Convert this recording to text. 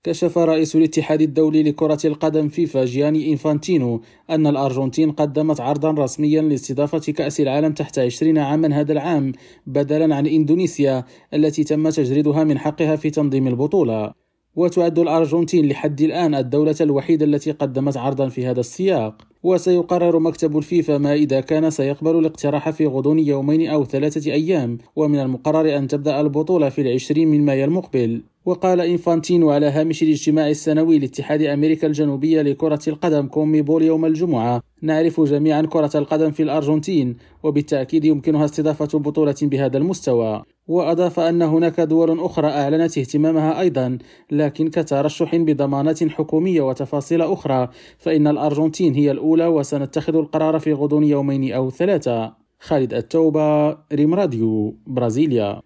كشف رئيس الاتحاد الدولي لكرة القدم فيفا جياني إنفانتينو أن الأرجنتين قدمت عرضا رسميا لاستضافة كأس العالم تحت 20 عاما هذا العام بدلا عن إندونيسيا التي تم تجريدها من حقها في تنظيم البطولة. وتعد الأرجنتين لحد الآن الدولة الوحيدة التي قدمت عرضا في هذا السياق. وسيقرر مكتب الفيفا ما إذا كان سيقبل الاقتراح في غضون 2 أو 3 أيام، ومن المقرر أن تبدأ البطولة في 20 من مايو المقبل. وقال إنفانتينو على هامش الاجتماع السنوي لاتحاد أمريكا الجنوبية لكرة القدم كوميبول يوم الجمعة: نعرف جميعا كرة القدم في الأرجنتين، وبالتأكيد يمكنها استضافة بطولة بهذا المستوى. وأضاف أن هناك دول أخرى أعلنت اهتمامها أيضا، لكن كترشح بضمانات حكومية وتفاصيل أخرى فإن الأرجنتين هي الأولى، وسنتخذ القرار في غضون 2 أو 3. خالد التوبة، ريم راديو، برازيليا.